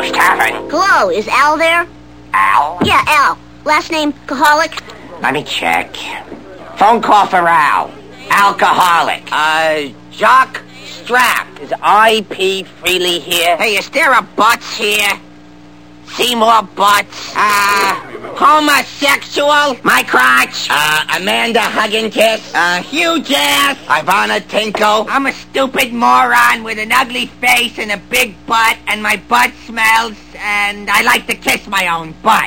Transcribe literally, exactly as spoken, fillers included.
West Tavern. Hello, is Al there? Al? Yeah, Al. Last name, Kaholic? Let me check. Phone call for Al. Alcoholic. Uh, Jock Strap. Is I P Freely here? Hey, is there a Butts here? Seymour Butts? Uh, homosexual? My crotch? Uh, Amanda Hugginkiss? Uh, huge ass? Ivana Tinko? I'm a stupid moron with an ugly face and a big butt, and my butt smells, and I like to kiss my own butt.